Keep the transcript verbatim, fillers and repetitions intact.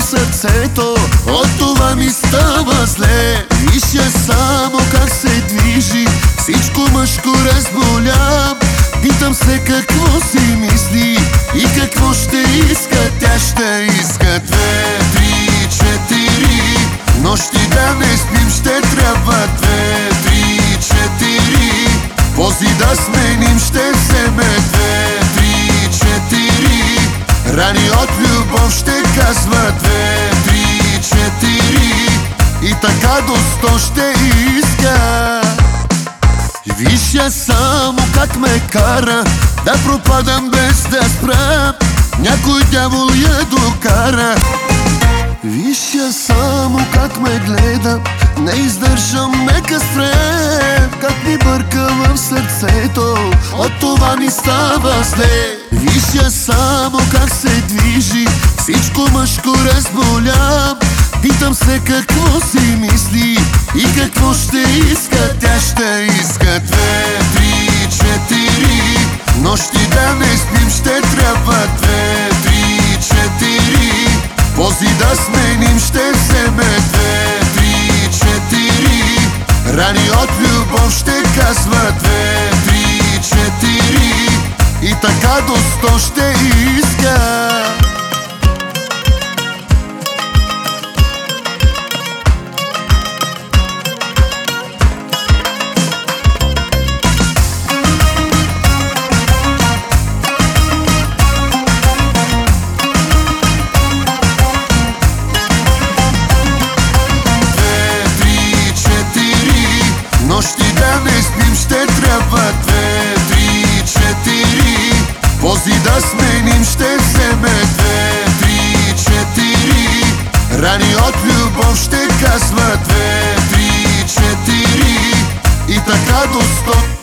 сърцето, от това ми става зле. Виж я само как се движи, всичко мъжко разболям. Питам се какво си мисли и какво ще иска. Тя ще иска две, три, четири нощи да не спим, ще трябва две, три, четири пози да сменим, ще вземе две, три, четири рани от любов, ще казва две, три, четири и така до сто ще иска. Виж я само как ме кара да пропадам без да спра, някой дявол я докара. Виж я само как ме гледа, не издържам, нека спре. Как ми бърка в сърцето, от това ми става зле. Виж я само как се движи, всичко мъжко разболям. Питам се какво си мисли и какво ще иска. Тя ще иска две, три, четири нощи да не спим, ще трябва две, три, четири пози да сменим, ще вземе две, три, четири рани от любов, ще казва две, три, четири и така до сто ще иска. Нощи да не спим, ще трябва две, три, четири пози да сменим, ще вземе две, три, четири рани от любов, ще казва две, три, четири и така до сто.